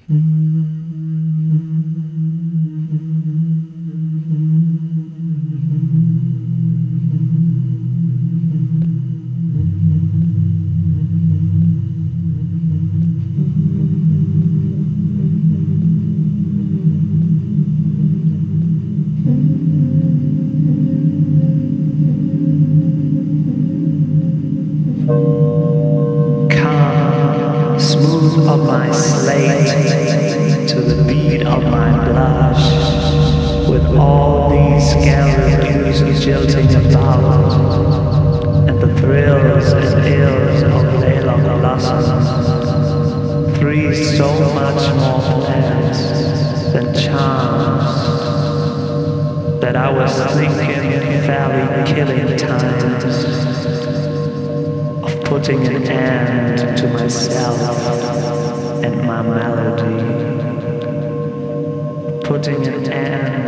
Come, smooth on my slate to the beat of my blush, with all these scattered hues jilting about, and the thrills and ills of Layla blossoms. Three so much more plans than charms, that I was thinking fairly killing times, putting an end to myself and my melody, putting an end